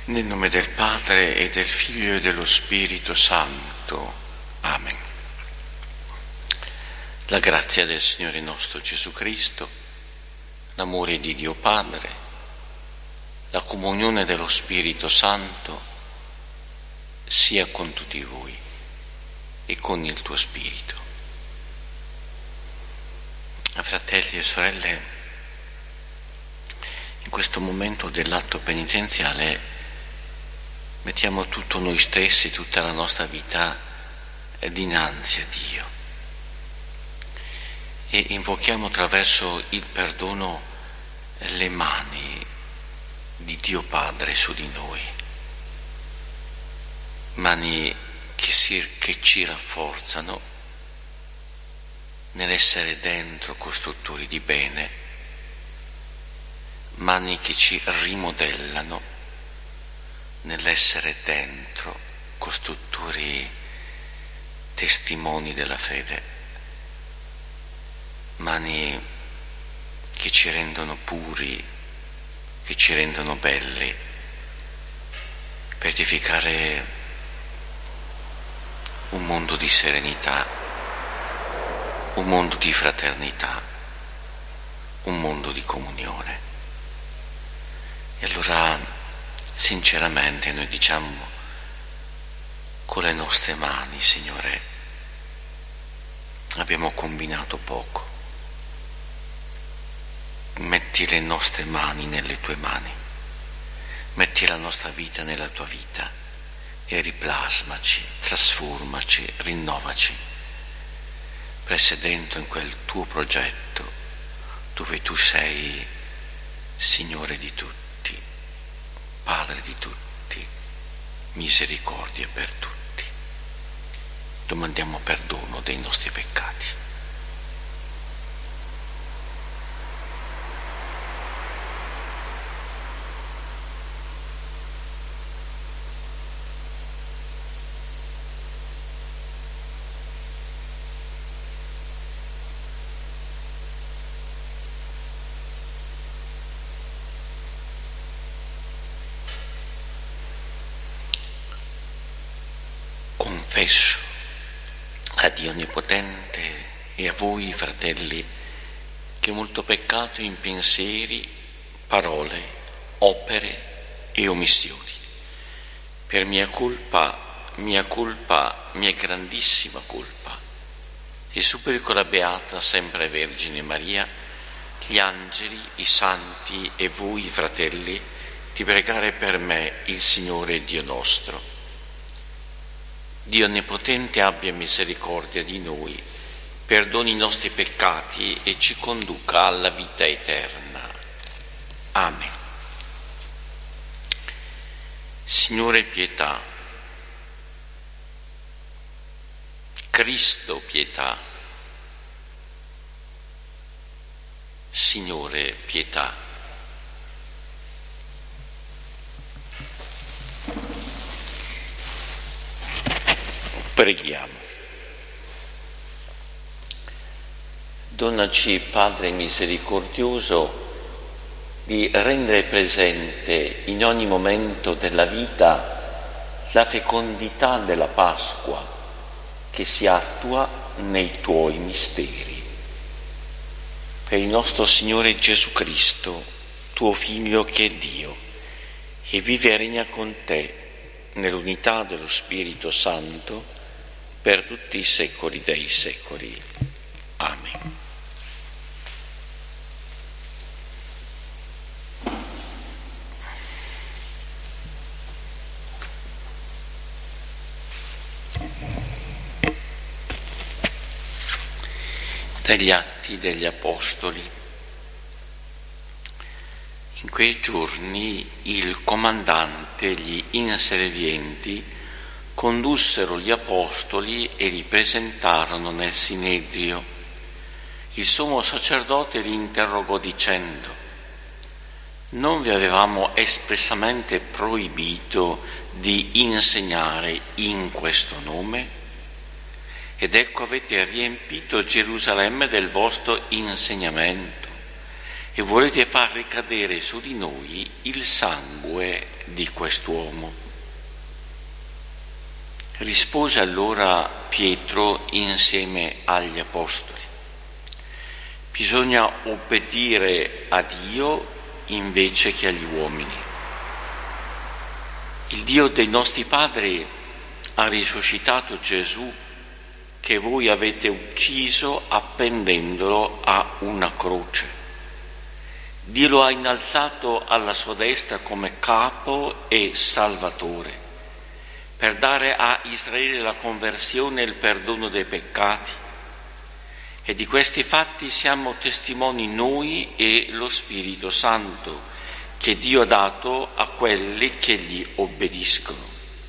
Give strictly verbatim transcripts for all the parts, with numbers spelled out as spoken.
Nel nome del Padre e del Figlio e dello Spirito Santo. Amen. La grazia del Signore nostro Gesù Cristo, l'amore di Dio Padre, la comunione dello Spirito Santo sia con tutti voi e con il tuo Spirito. Fratelli e sorelle, in questo momento dell'atto penitenziale mettiamo tutto noi stessi, tutta la nostra vita dinanzi a Dio e invochiamo attraverso il perdono le mani di Dio Padre su di noi, mani che, si, che ci rafforzano nell'essere dentro costruttori di bene, mani che ci rimodellano nell'essere dentro costruttori testimoni della fede, mani che ci rendono puri, che ci rendono belli, per edificare un mondo di serenità, un mondo di fraternità, un mondo di comunione. E allora sinceramente noi diciamo con le nostre mani, Signore, abbiamo combinato poco. Metti le nostre mani nelle tue mani, metti la nostra vita nella tua vita e riplasmaci, trasformaci, rinnovaci, per essere dentro in quel tuo progetto dove tu sei Signore di tutti, Padre di tutti, misericordia per tutti. Domandiamo perdono dei nostri peccati. Confesso a Dio Onnipotente e a voi, fratelli, che ho molto peccato in pensieri, parole, opere e omissioni. Per mia colpa, mia colpa, mia grandissima colpa. E supplico la Beata sempre Vergine Maria, gli angeli, i santi e voi, fratelli, di pregare per me il Signore Dio nostro. Dio Onnipotente abbia misericordia di noi, perdoni i nostri peccati e ci conduca alla vita eterna. Amen. Signore pietà, Cristo pietà, Signore pietà. Preghiamo. Donaci, Padre misericordioso, di rendere presente in ogni momento della vita la fecondità della Pasqua che si attua nei Tuoi misteri. Per il nostro Signore Gesù Cristo, Tuo Figlio che è Dio, e vive e regna con Te nell'unità dello Spirito Santo, per tutti i secoli dei secoli. Amen. Dagli Atti degli Apostoli. In quei giorni il comandante e gli inservienti condussero gli apostoli e li presentarono nel Sinedrio. Il sommo sacerdote li interrogò dicendo: non vi avevamo espressamente proibito di insegnare in questo nome? Ed ecco avete riempito Gerusalemme del vostro insegnamento e volete far ricadere su di noi il sangue di quest'uomo. Rispose allora Pietro insieme agli apostoli: bisogna obbedire a Dio invece che agli uomini. Il Dio dei nostri padri ha risuscitato Gesù, che voi avete ucciso appendendolo a una croce. Dio lo ha innalzato alla sua destra come capo e salvatore, per dare a Israele la conversione e il perdono dei peccati. E di questi fatti siamo testimoni noi e lo Spirito Santo, che Dio ha dato a quelli che gli obbediscono.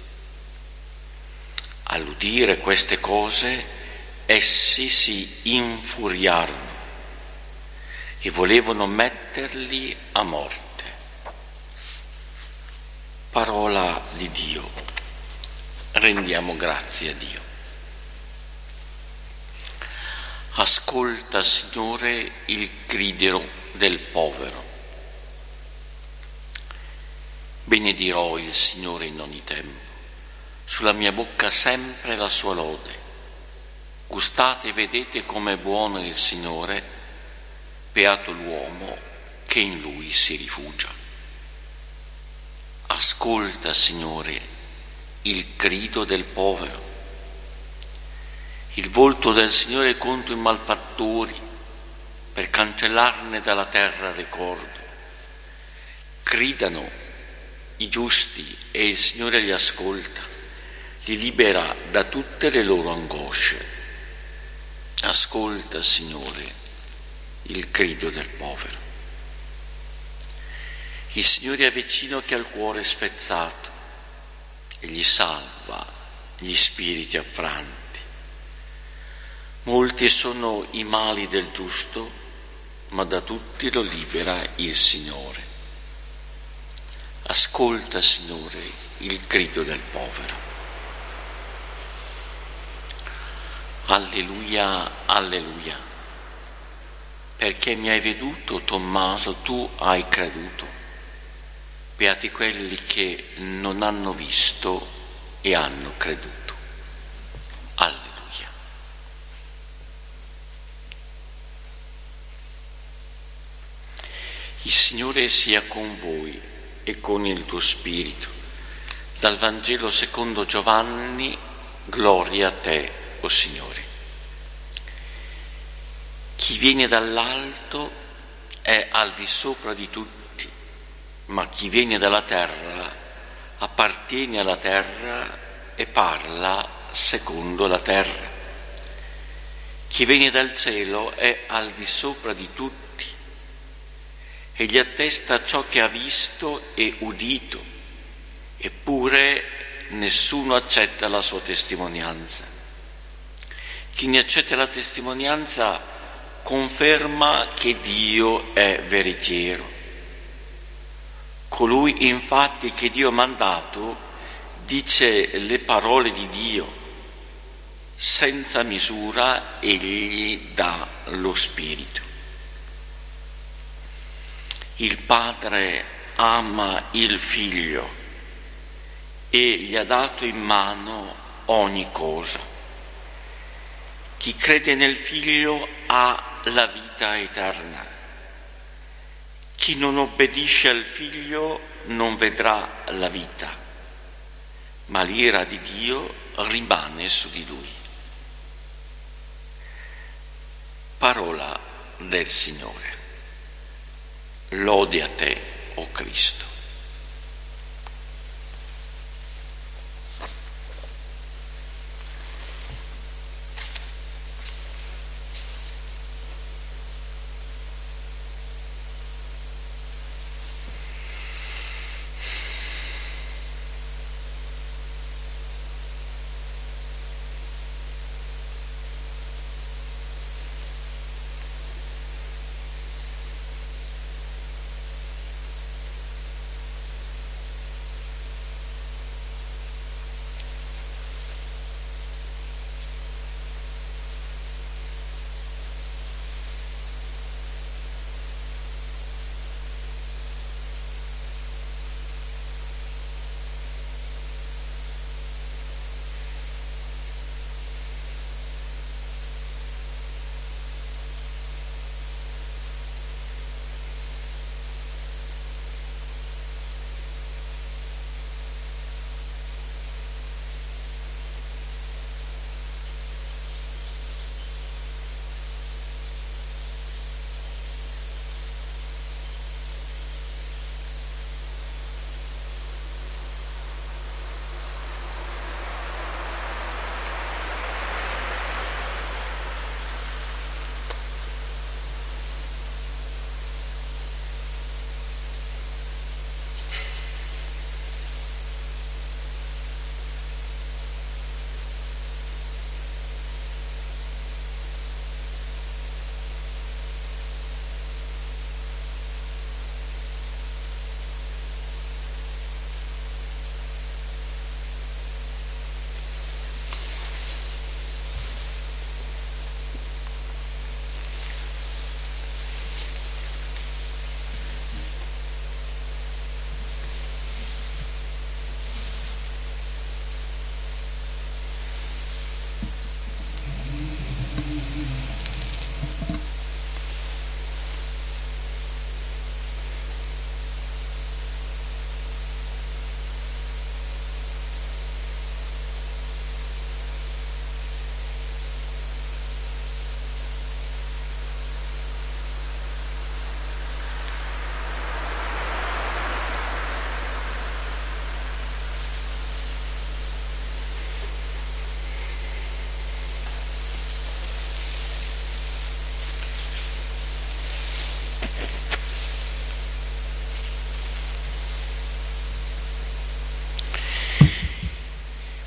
All'udire queste cose, essi si infuriarono e volevano metterli a morte. Parola di Dio. Rendiamo grazie a Dio. Ascolta, Signore, il grido del povero. Benedirò il Signore in ogni tempo, sulla mia bocca sempre la sua lode. Gustate e vedete com'è buono il Signore, beato l'uomo che in Lui si rifugia. Ascolta, Signore, il grido del povero. Il volto del Signore contro i malfattori, per cancellarne dalla terra il ricordo. Gridano i giusti e il Signore li ascolta, li libera da tutte le loro angosce. Ascolta, Signore, il grido del povero. Il Signore è vicino che ha il cuore spezzato e gli salva gli spiriti affranti. Molti sono i mali del giusto, ma da tutti lo libera il Signore. Ascolta, Signore, il grido del povero. Alleluia, alleluia. Perché mi hai veduto, Tommaso, tu hai creduto. Beati quelli che non hanno visto e hanno creduto. Alleluia. Il Signore sia con voi e con il tuo spirito. Dal Vangelo secondo Giovanni, gloria a te, o Signore. Chi viene dall'alto è al di sopra di tutti, ma chi viene dalla terra appartiene alla terra e parla secondo la terra. Chi viene dal cielo è al di sopra di tutti e gli attesta ciò che ha visto e udito, eppure nessuno accetta la sua testimonianza. Chi ne accetta la testimonianza conferma che Dio è veritiero. Colui infatti che Dio ha mandato dice le parole di Dio, senza misura egli dà lo Spirito. Il Padre ama il Figlio e gli ha dato in mano ogni cosa. Chi crede nel Figlio ha la vita eterna. Chi non obbedisce al Figlio non vedrà la vita, ma l'ira di Dio rimane su di lui. Parola del Signore. Lode a te, o Cristo.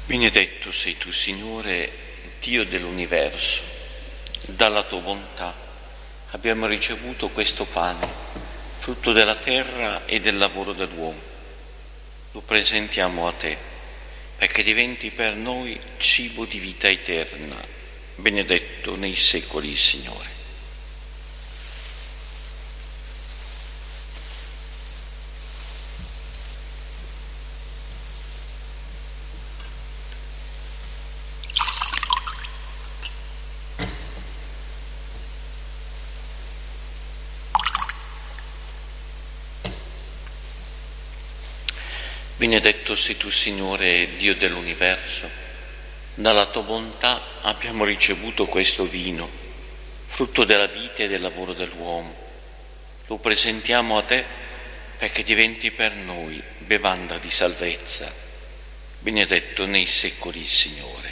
Benedetto sei tu, Signore, Dio dell'universo. Dalla tua bontà abbiamo ricevuto questo pane, frutto della terra e del lavoro dell'uomo. Lo presentiamo a te, perché diventi per noi cibo di vita eterna. Benedetto nei secoli il Signore. Benedetto sei tu, Signore, Dio dell'universo. Dalla tua bontà abbiamo ricevuto questo vino, frutto della vita e del lavoro dell'uomo. Lo presentiamo a te perché diventi per noi bevanda di salvezza. Benedetto nei secoli il Signore.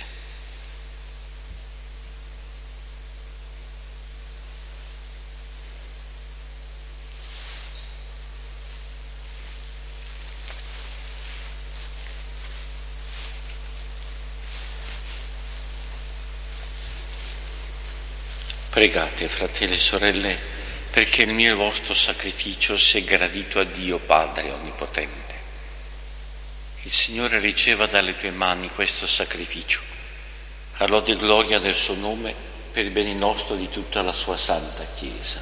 Pregate, fratelli e sorelle, perché il mio e il vostro sacrificio sia gradito a Dio Padre Onnipotente. Il Signore riceva dalle tue mani questo sacrificio, a lode e gloria del suo nome, per il bene nostro e di tutta la sua santa Chiesa.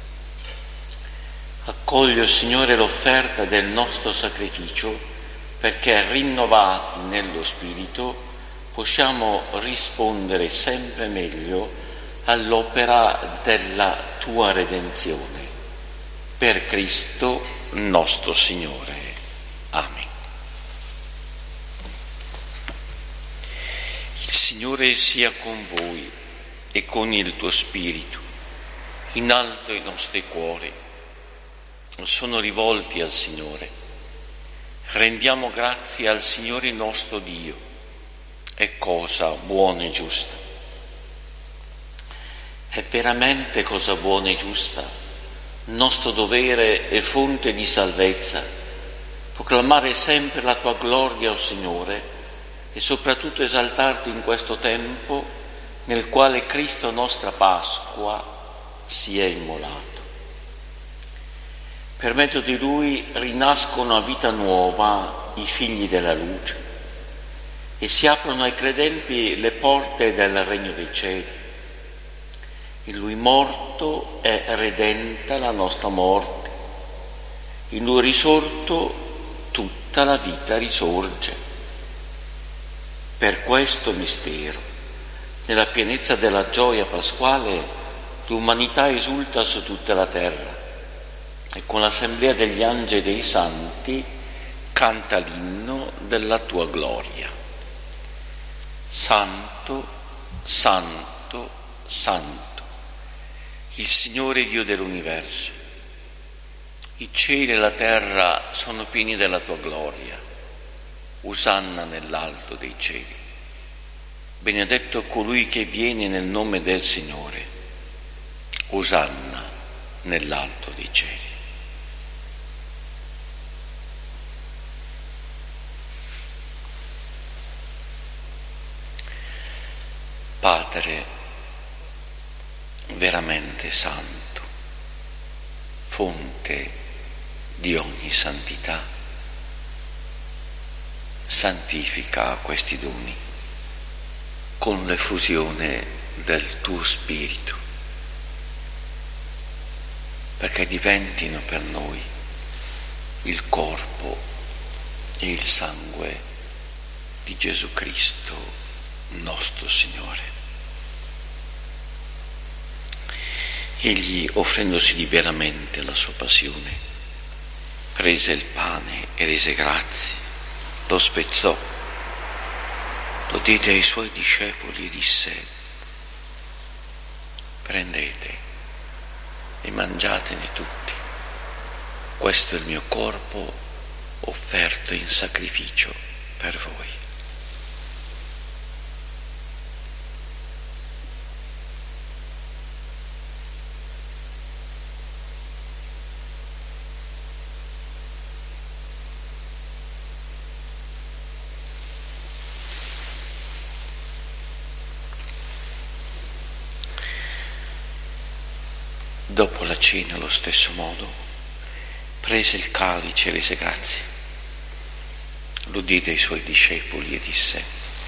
Accoglie, Signore, l'offerta del nostro sacrificio, perché rinnovati nello Spirito possiamo rispondere sempre meglio all'opera della tua redenzione. Per Cristo nostro Signore. Amen. Il Signore sia con voi e con il tuo spirito. In alto i nostri cuori sono rivolti al Signore. Rendiamo grazie al Signore nostro Dio. È cosa buona e giusta. È veramente cosa buona e giusta, nostro dovere e fonte di salvezza, proclamare sempre la tua gloria, o Signore, e soprattutto esaltarti in questo tempo nel quale Cristo, nostra Pasqua, si è immolato. Per mezzo di Lui rinascono a vita nuova i figli della luce e si aprono ai credenti le porte del regno dei cieli. In Lui morto è redenta la nostra morte, in Lui risorto tutta la vita risorge. Per questo mistero, nella pienezza della gioia pasquale, l'umanità esulta su tutta la terra e con l'assemblea degli angeli e dei santi canta l'inno della tua gloria. Santo, santo, santo, il Signore Dio dell'universo. I cieli e la terra sono pieni della tua gloria. Osanna nell'alto dei cieli. Benedetto colui che viene nel nome del Signore. Osanna nell'alto dei cieli. Padre veramente santo, fonte di ogni santità, santifica questi doni con l'effusione del tuo Spirito, perché diventino per noi il corpo e il sangue di Gesù Cristo, nostro Signore. Egli, offrendosi liberamente alla sua passione, prese il pane e rese grazie, lo spezzò, lo diede ai suoi discepoli e disse: prendete e mangiatene tutti, questo è il mio corpo offerto in sacrificio per voi. dopo la cena, allo stesso modo, prese il calice e rese grazie. Lo diede ai suoi discepoli e disse: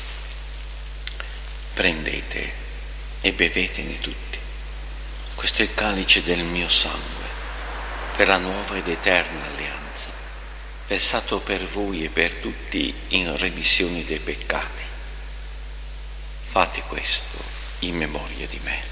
prendete e bevetene tutti. Questo è il calice del mio sangue, per la nuova ed eterna alleanza, versato per voi e per tutti in remissione dei peccati. Fate questo in memoria di me.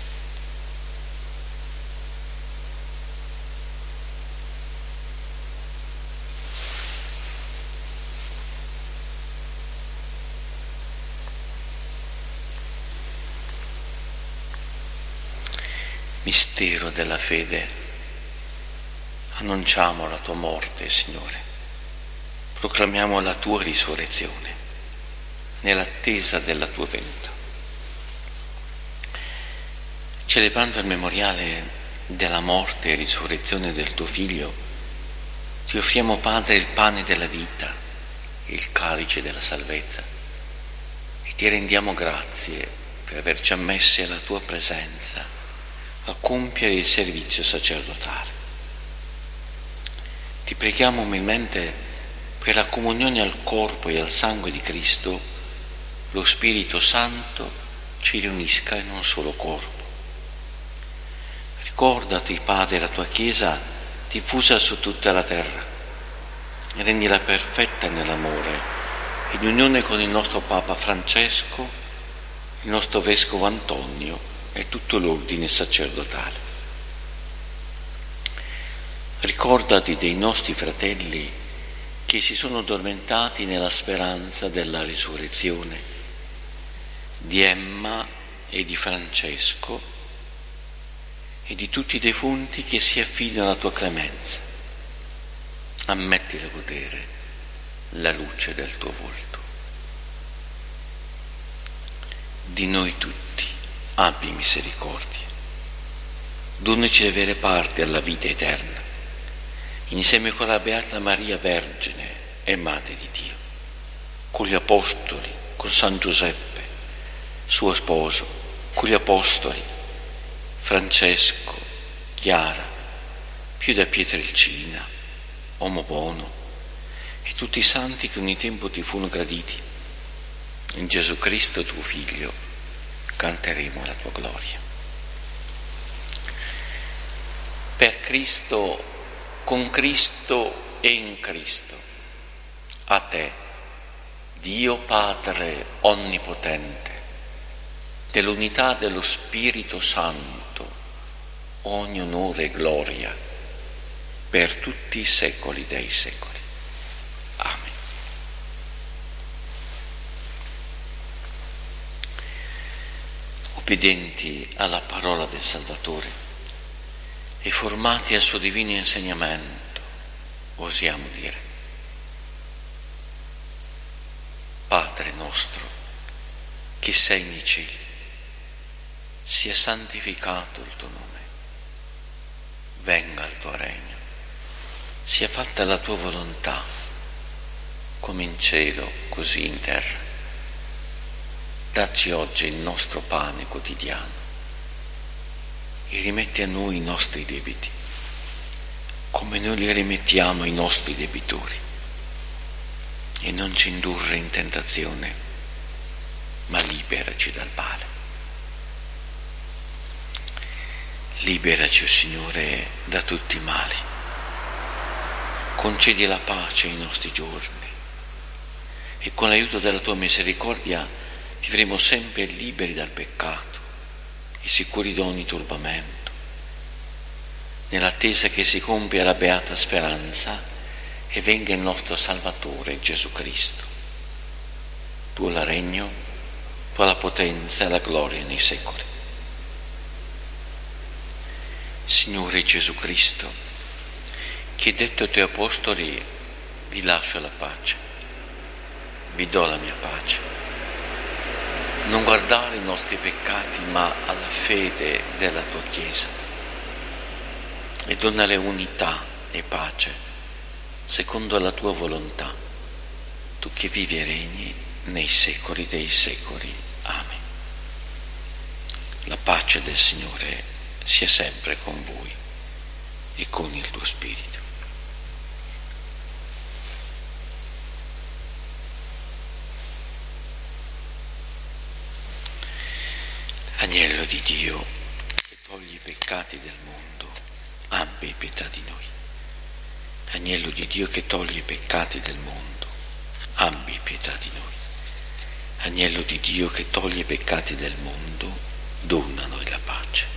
Mistero della fede. Annunciamo la tua morte, Signore. Proclamiamo la tua risurrezione nell'attesa della tua venuta. Celebrando il memoriale della morte e risurrezione del tuo Figlio, ti offriamo, Padre, il pane della vita e il calice della salvezza e ti rendiamo grazie per averci ammessi alla tua presenza a compiere il servizio sacerdotale. Ti preghiamo umilmente per la comunione al corpo e al sangue di Cristo, lo Spirito Santo ci riunisca in un solo corpo. Ricordati, Padre, la tua Chiesa diffusa su tutta la terra e rendila perfetta nell'amore, in unione con il nostro Papa Francesco, il nostro Vescovo Antonio e tutto l'ordine sacerdotale. Ricordati dei nostri fratelli che si sono addormentati nella speranza della risurrezione, di Emma e di Francesco e di tutti i defunti che si affidano alla tua clemenza. Ammettili a godere la luce del tuo volto. Di noi tutti abbi misericordia. Donaci di avere parte alla vita eterna, insieme con la Beata Maria Vergine e Madre di Dio, con gli Apostoli, con San Giuseppe, suo sposo, con gli Apostoli, Francesco, Chiara, Pio da Pietrelcina, Uomo Buono e tutti i santi che ogni tempo ti furono graditi. In Gesù Cristo, tuo Figlio, canteremo la tua gloria. Per Cristo, con Cristo e in Cristo, a te, Dio Padre Onnipotente, dell'unità dello Spirito Santo, ogni onore e gloria per tutti i secoli dei secoli. Amen. Obbedienti alla parola del Salvatore e formati al suo divino insegnamento, osiamo dire: Padre nostro, che sei nei cieli, sia santificato il tuo nome, venga il tuo regno, sia fatta la tua volontà, come in cielo, così in terra. Dacci oggi il nostro pane quotidiano e rimetti a noi i nostri debiti, come noi li rimettiamo ai nostri debitori. E non ci indurre in tentazione, ma liberaci dal male. Liberaci, o Signore, da tutti i mali. Concedi la pace ai nostri giorni e con l'aiuto della tua misericordia vivremo sempre liberi dal peccato e sicuri da ogni turbamento, nell'attesa che si compia la beata speranza e venga il nostro Salvatore Gesù Cristo. Tuo la regno, tua la potenza e la gloria nei secoli. Signore Gesù Cristo, che hai detto ai tuoi apostoli: vi lascio la pace, vi do la mia pace. Non guardare i nostri peccati, ma alla fede della tua Chiesa, e donare unità e pace secondo la tua volontà, tu che vivi e regni nei secoli dei secoli. Amen. La pace del Signore sia sempre con voi e con il tuo spirito. Agnello di Dio che toglie i peccati del mondo, abbi pietà di noi. Agnello di Dio che toglie i peccati del mondo, abbi pietà di noi. Agnello di Dio che toglie i peccati del mondo, dona a noi la pace.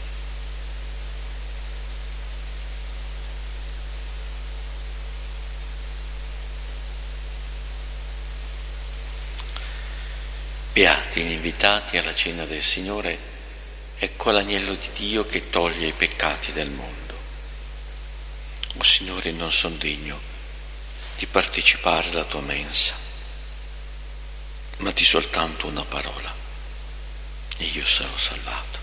Beati gli invitati alla cena del Signore, ecco l'agnello di Dio che toglie i peccati del mondo. O Signore, non son degno di partecipare alla tua mensa, ma di soltanto una parola e io sarò salvato.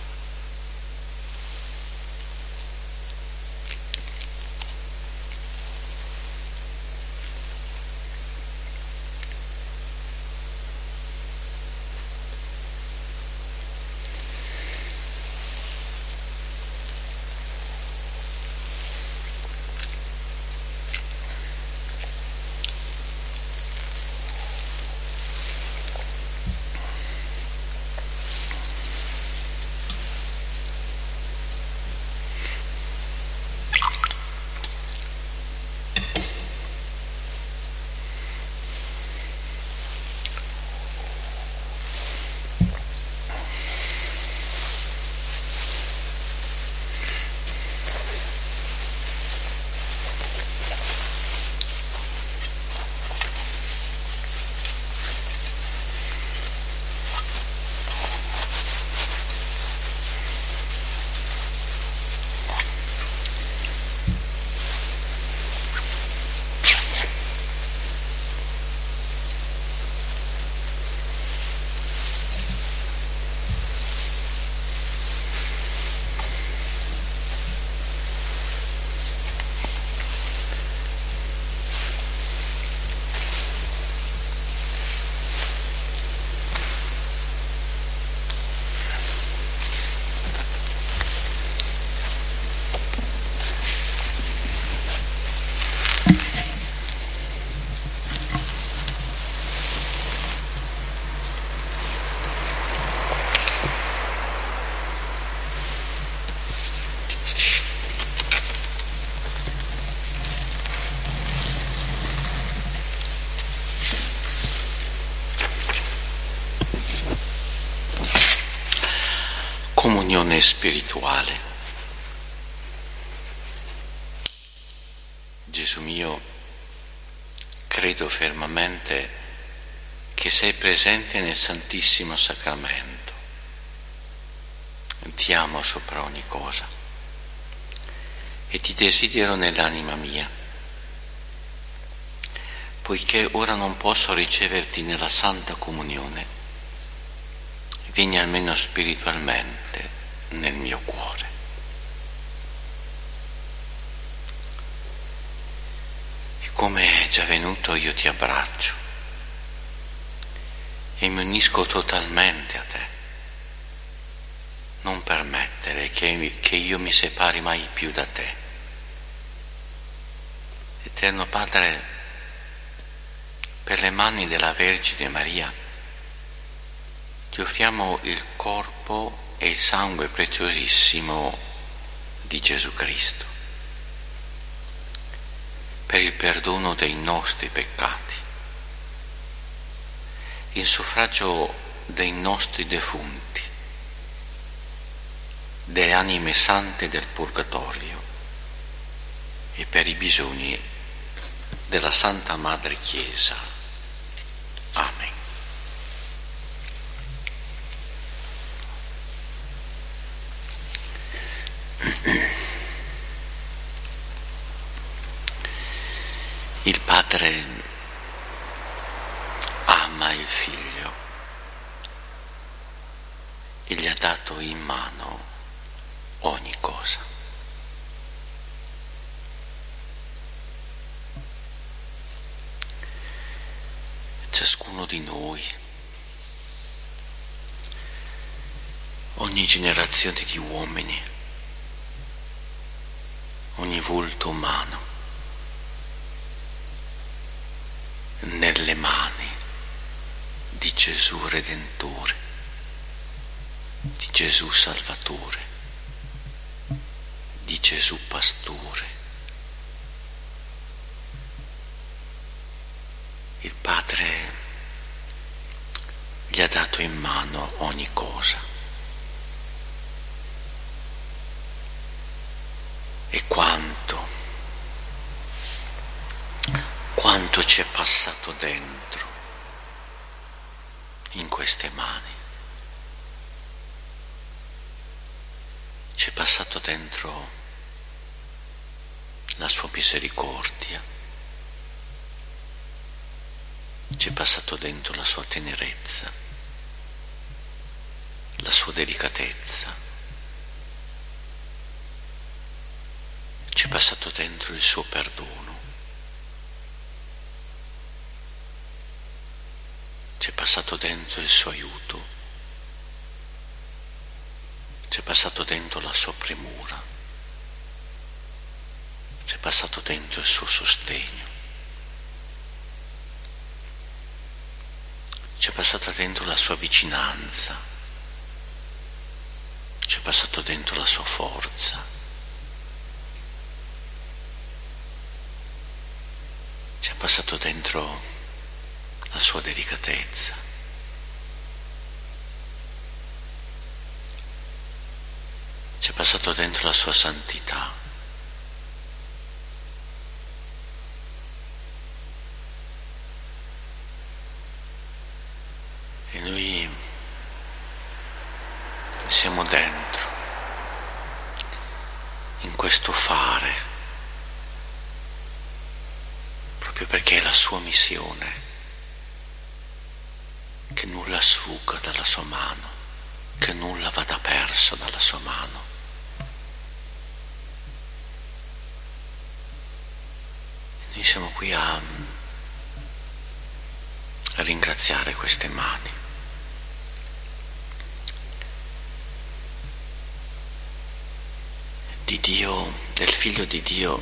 Comunione spirituale. Gesù mio, credo fermamente che sei presente nel Santissimo Sacramento. Ti amo sopra ogni cosa e ti desidero nell'anima mia, poiché ora non posso riceverti nella Santa Comunione. Vieni almeno spiritualmente nel mio cuore. E come è già venuto io ti abbraccio e mi unisco totalmente a te. Non permettere che, che io mi separi mai più da te. Eterno Padre, per le mani della Vergine Maria, ti offriamo il corpo e il sangue preziosissimo di Gesù Cristo, per il perdono dei nostri peccati, in suffragio dei nostri defunti, delle anime sante del Purgatorio e per i bisogni della Santa Madre Chiesa. Amen. Il Padre ama il Figlio e gli ha dato in mano ogni cosa. Ciascuno di noi, ogni generazione di uomini, ogni volto umano nelle mani di Gesù Redentore, di Gesù Salvatore, di Gesù Pastore. Il Padre gli ha dato in mano ogni cosa. E quanto, quanto ci è passato dentro in queste mani. Ci è passato dentro la sua misericordia, ci è passato dentro la sua tenerezza, la sua delicatezza, ci è passato dentro il suo perdono, ci è passato dentro il suo aiuto, ci è passato dentro la sua premura, ci è passato dentro il suo sostegno, ci è passata dentro la sua vicinanza, ci è passato dentro la sua forza, ci è passato dentro la sua delicatezza, ci è passato dentro la sua santità, e noi siamo dentro in questo fare, proprio perché è la sua missione, che nulla sfugga dalla sua mano, che nulla vada perso dalla sua mano. E noi siamo qui a, a ringraziare queste mani. Di Dio, del Figlio di Dio,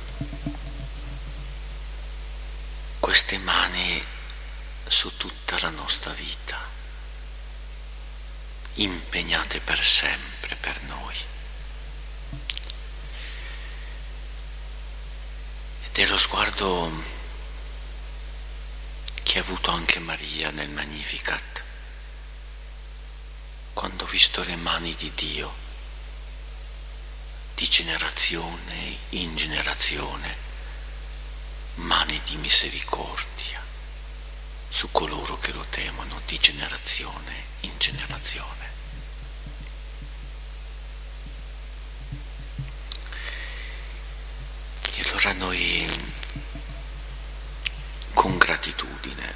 queste mani su tutta la nostra vita, impegnate per sempre per noi. Ed è lo sguardo che ha avuto anche Maria nel Magnificat, quando ha visto le mani di Dio di generazione in generazione, mani di misericordia su coloro che lo temono di generazione in generazione. E allora noi, con gratitudine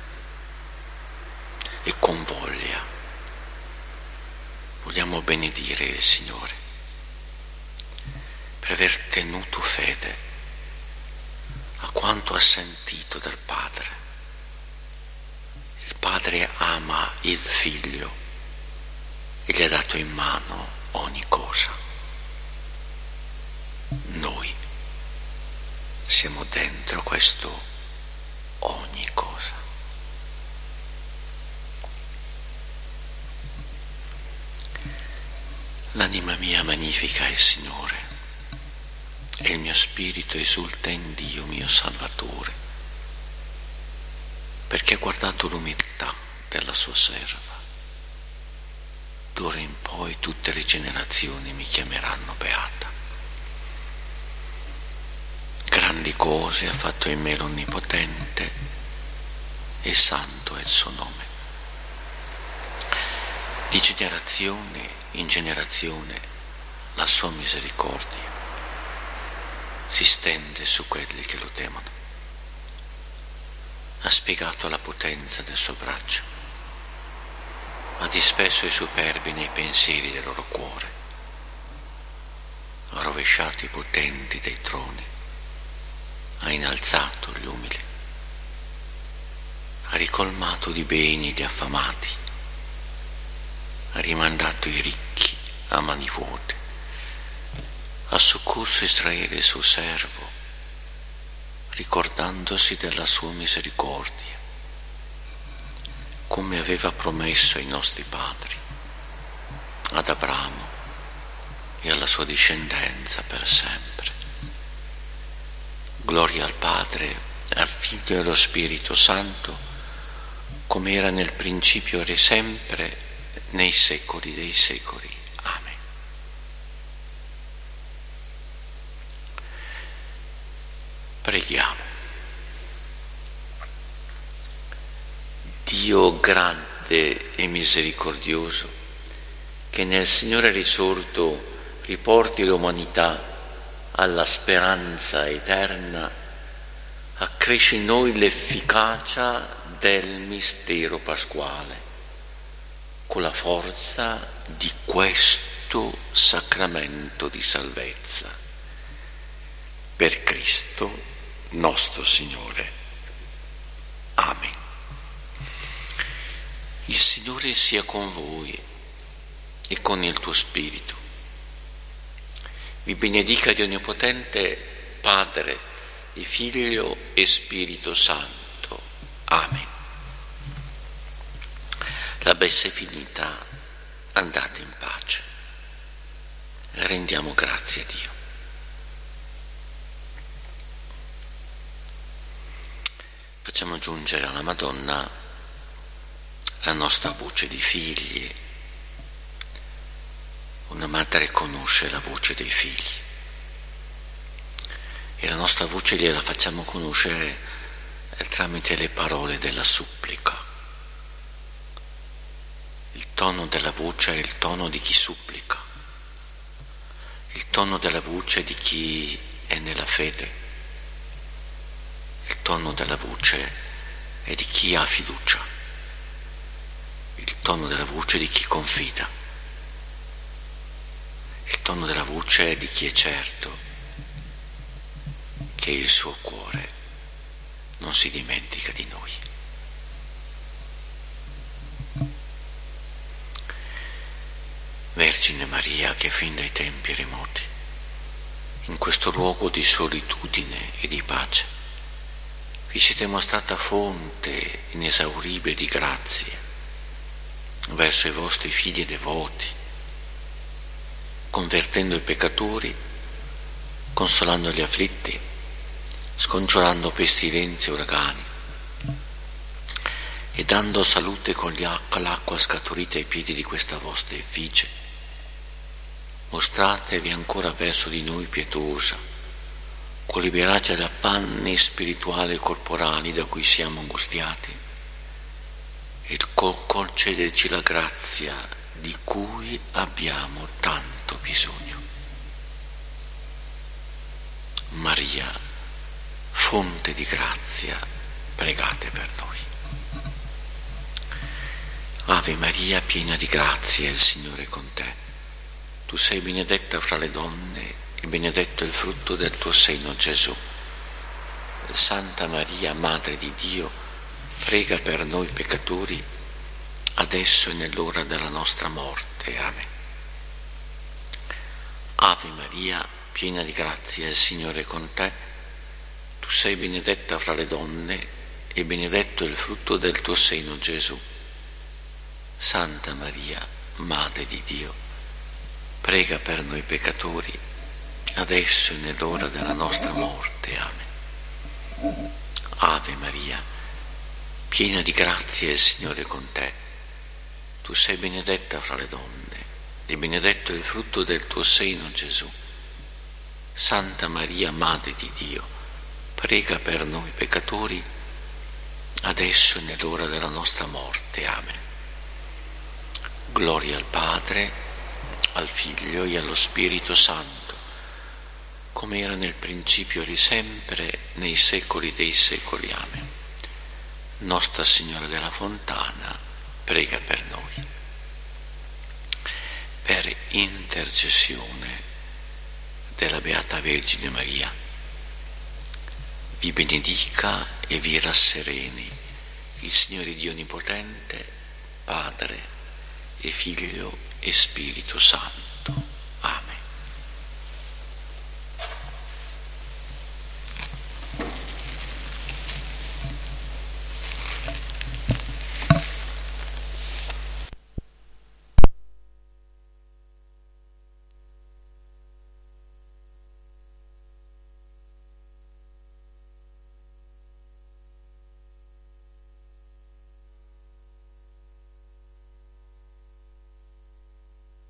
e con voglia, vogliamo benedire il Signore per aver tenuto fede a quanto ha sentito dal Padre. Il Padre ama il Figlio e gli ha dato in mano ogni cosa. Noi siamo dentro questo ogni cosa. L'anima mia magnifica il Signore, e il mio spirito esulta in Dio mio Salvatore, perché ha guardato l'umiltà della sua serva. D'ora in poi tutte le generazioni mi chiameranno beata. Grandi cose ha fatto in me l'Onnipotente, e santo è il suo nome. Di generazione in generazione la sua misericordia si stende su quelli che lo temono. Ha spiegato la potenza del suo braccio, ha disperso i superbi nei pensieri del loro cuore, ha rovesciato i potenti dei troni, ha innalzato gli umili, ha ricolmato di beni gli affamati, ha rimandato i ricchi a mani vuote, ha soccorso Israele suo servo, ricordandosi della sua misericordia, come aveva promesso ai nostri padri, ad Abramo e alla sua discendenza per sempre. Gloria al Padre, al Figlio e allo Spirito Santo, come era nel principio, ora e sempre, nei secoli dei secoli. Amen. Preghiamo. Dio grande e misericordioso, che nel Signore risorto riporti l'umanità alla speranza eterna, accresci in noi l'efficacia del mistero pasquale, con la forza di questo sacramento di salvezza. Per Cristo nostro Signore. Amen. Il Signore sia con voi e con il tuo spirito. Vi benedica Dio Onnipotente, Padre e Figlio e Spirito Santo. Amen. La messa è finita, andate in pace. Rendiamo grazie a Dio. Facciamo giungere alla Madonna la nostra voce di figli. Una madre conosce la voce dei figli e la nostra voce gliela facciamo conoscere tramite le parole della supplica. Il tono della voce è il tono di chi supplica, il tono della voce di chi è nella fede, il tono della voce è di chi ha fiducia, il tono della voce di chi confida. Il tono della voce è di chi è certo che il suo cuore non si dimentica di noi. Vergine Maria, che fin dai tempi remoti, in questo luogo di solitudine e di pace, vi siete mostrata fonte inesauribile di grazie verso i vostri figli devoti, convertendo i peccatori, consolando gli afflitti, scongiurando pestilenze e uragani e dando salute con l'acqua scaturita ai piedi di questa vostra effigie. Mostratevi ancora verso di noi pietosa, con liberarci da affanni spirituali e corporali da cui siamo angustiati, e concederci la grazia di cui abbiamo tanto bisogno. Maria, fonte di grazia, pregate per noi. Ave Maria, piena di grazia, il Signore è con te. Tu sei benedetta fra le donne e benedetto il frutto del tuo seno, Gesù. Santa Maria, Madre di Dio, prega per noi peccatori, adesso e nell'ora della nostra morte. Amen. Ave Maria, piena di grazia, il Signore è con te. Tu sei benedetta fra le donne e benedetto il frutto del tuo seno, Gesù. Santa Maria, Madre di Dio, prega per noi peccatori, adesso e nell'ora della nostra morte. Amen. Ave Maria, piena di grazia, il Signore è con te. Tu sei benedetta fra le donne e benedetto il frutto del tuo seno, Gesù. Santa Maria, Madre di Dio, prega per noi peccatori, adesso e nell'ora della nostra morte. Amen. Gloria al Padre, al Figlio e allo Spirito Santo, come era nel principio, ora e sempre, nei secoli dei secoli. Amen. Nostra Signora della Fontana, prega per noi. Per intercessione della Beata Vergine Maria, vi benedica e vi rassereni il Signore Dio Onnipotente, Padre e Figlio e Spirito Santo.